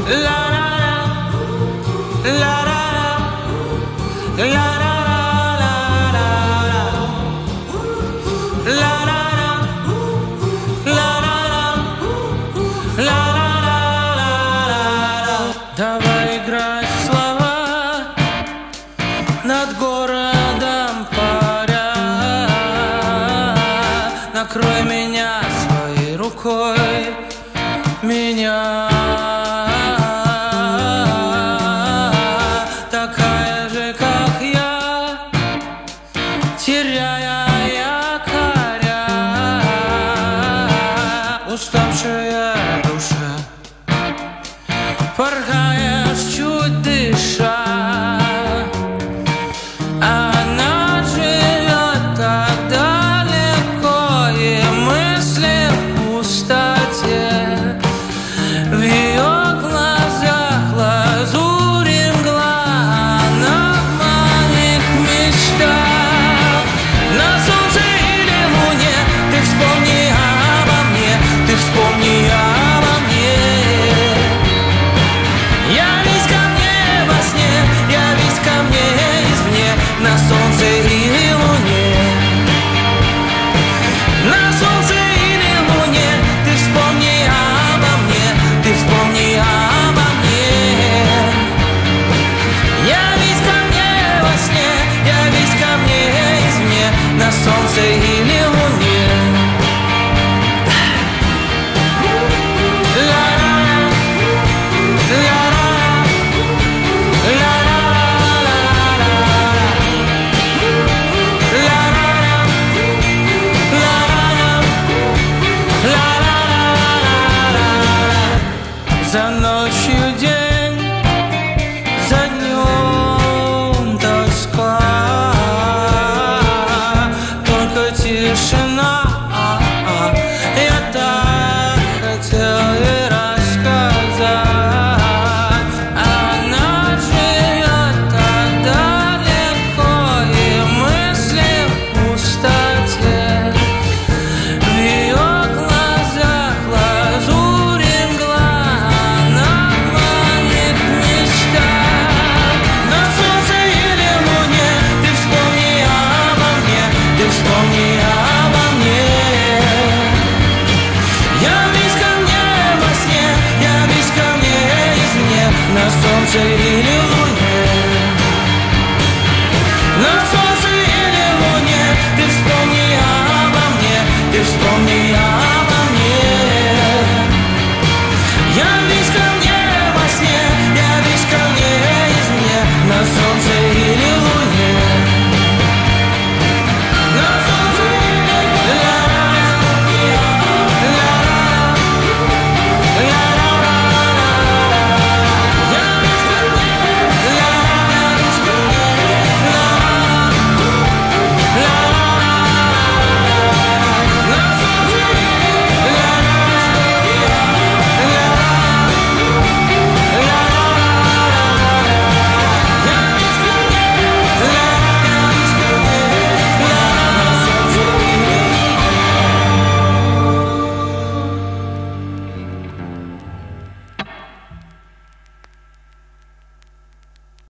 Давай играть в слова, над городом паря. Накрой меня своей рукой, меня. Такая же, как я, теряя якоря. Уставшая душа, порхаешь, чуть дыша. Она живет так далеко, и мысли в пустоте. В ее глазах лазурь и мгла, она в моих мечтах. На солнце или луне ты вспомни обо мне, ты вспомни обо мне. Явись ко мне во сне, явись ко мне извне, на солнце или луне. На солнце или луне ты вспомни обо мне, ты вспомни обо мне. Явись ко мне во сне, явись ко мне извне, на солнце или луне. За ночью день, за днем тоска, только тишина. Я так хотел ей рассказать. Она живет так далеко, и мысли в пустоте. В ее глазах лазурь и мгла, она в моих мечтах. На солнце или луне ты вспомни обо мне, ты вспомни обо мне. Явись ко мне во сне, явись ко мне извне, на солнце.